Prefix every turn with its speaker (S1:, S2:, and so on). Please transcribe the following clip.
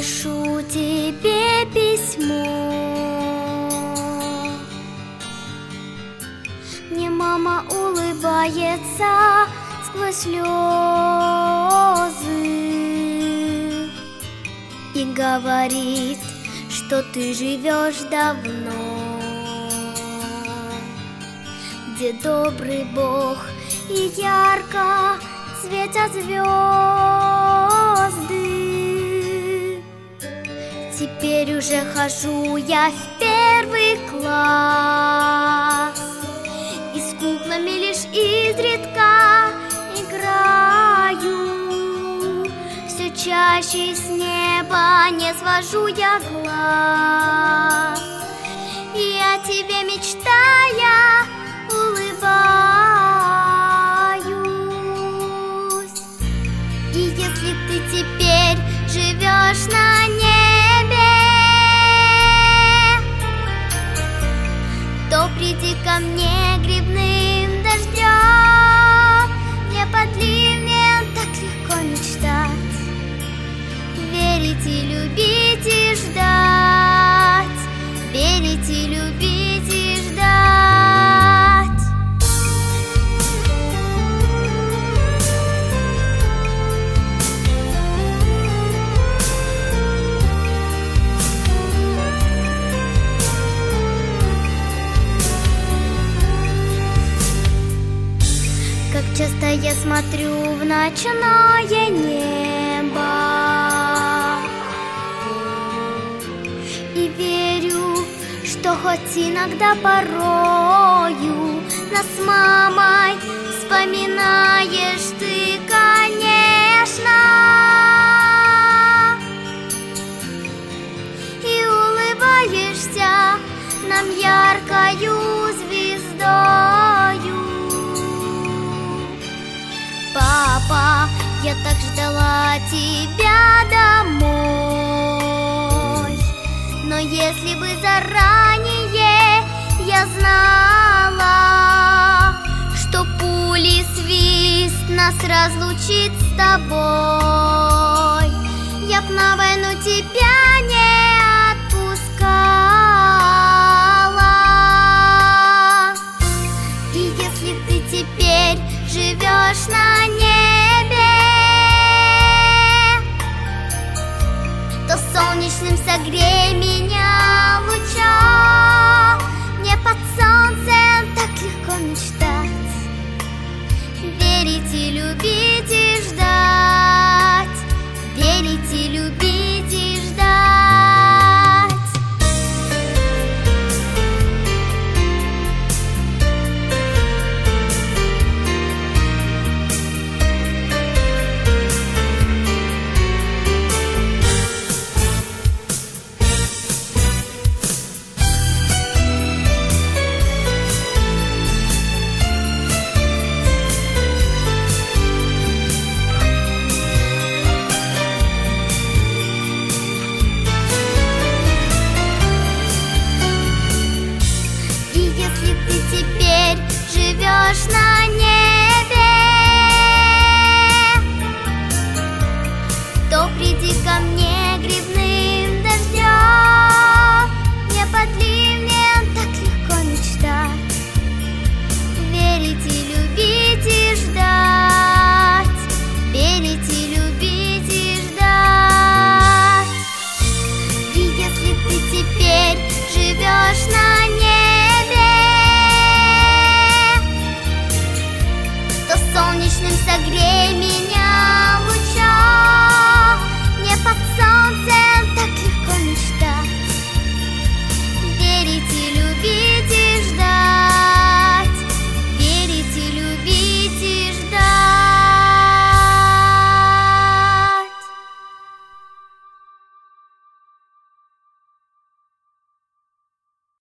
S1: Пишу тебе письмо. Мне мама улыбается сквозь слезы и говорит, что ты живешь давно, где добрый Бог и ярко светят звезды. Теперь уже хожу я в первый класс, и с куклами лишь изредка играю. Все чаще с неба не свожу я глаз, и о тебе мечтая улыбаюсь. И если ты теперь живешь на небе, то приди ко мне грибным дождем. Не под ливнем так легко мечтать, верить и любить и ждать, верить и любить и ждать. Как часто я смотрю в ночное небо и верю, что хоть иногда порою нас с мамой вспоминаешь ты, конечно, и улыбаешься нам яркою звездою. Папа, я так ждала тебя домой, но если бы заранее я знала, что пули свист нас разлучит с тобой, я б на войну тебя не отпускала. И если ты теперь живешь на небе, то солнечным согрей меня лучом. Мне под солнцем так легко мечтать, верить и любить и ждать, верить и любить и ждать. И если ты теперь живешь на